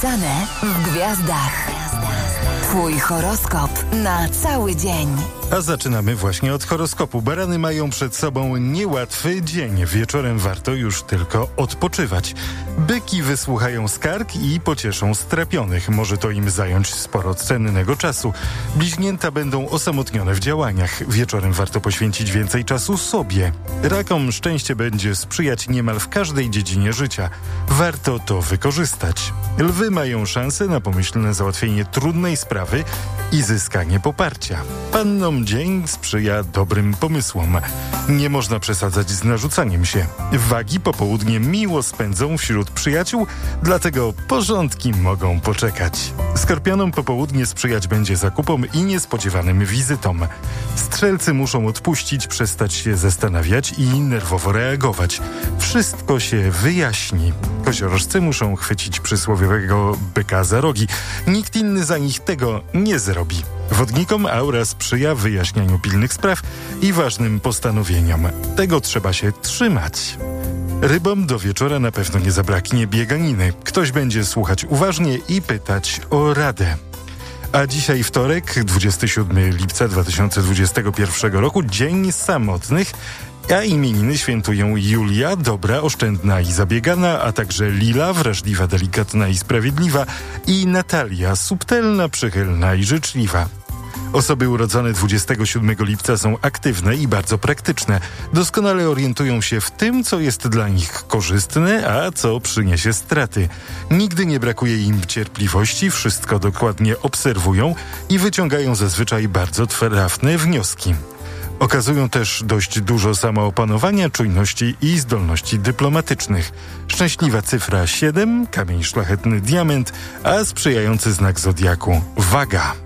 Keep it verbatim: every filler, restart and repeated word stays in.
Napisane w gwiazdach. Twój horoskop na cały dzień. A zaczynamy właśnie od horoskopu. Barany mają przed sobą niełatwy dzień. Wieczorem warto już tylko odpoczywać. Byki wysłuchają skarg i pocieszą strapionych. Może to im zająć sporo cennego czasu. Bliźnięta będą osamotnione w działaniach. Wieczorem warto poświęcić więcej czasu sobie. Rakom szczęście będzie sprzyjać niemal w każdej dziedzinie życia. Warto to wykorzystać. Lwy mają szansę na pomyślne załatwienie trudnej sprawy i zyskanie poparcia. Pannom dzień sprzyja dobrym pomysłom. Nie można przesadzać z narzucaniem się. Wagi popołudnie miło spędzą wśród przyjaciół, dlatego porządki mogą poczekać. Skorpionom popołudnie sprzyjać będzie zakupom i niespodziewanym wizytom. Strzelcy muszą odpuścić, przestać się zastanawiać i nerwowo reagować. Wszystko się wyjaśni. Koziorożcy muszą chwycić przysłowiowego byka za rogi. Nikt inny za nich tego nie zrobi. Wodnikom aura sprzyja wyjaśnianiu pilnych spraw i ważnym postanowieniom. Tego trzeba się trzymać. Rybom do wieczora na pewno nie zabraknie bieganiny. Ktoś będzie słuchać uważnie i pytać o radę. A dzisiaj wtorek, dwudziestego siódmego lipca dwa tysiące dwudziestego pierwszego roku, Dzień Samotnych, a imieniny świętują Julia, dobra, oszczędna i zabiegana, a także Lila, wrażliwa, delikatna i sprawiedliwa, i Natalia, subtelna, przychylna i życzliwa. Osoby urodzone dwudziestego siódmego lipca są aktywne i bardzo praktyczne. Doskonale orientują się w tym, co jest dla nich korzystne, a co przyniesie straty. Nigdy nie brakuje im cierpliwości, wszystko dokładnie obserwują i wyciągają zazwyczaj bardzo trafne wnioski. Okazują też dość dużo samoopanowania, czujności i zdolności dyplomatycznych. Szczęśliwa cyfra siedem, kamień szlachetny diament, a sprzyjający znak zodiaku waga.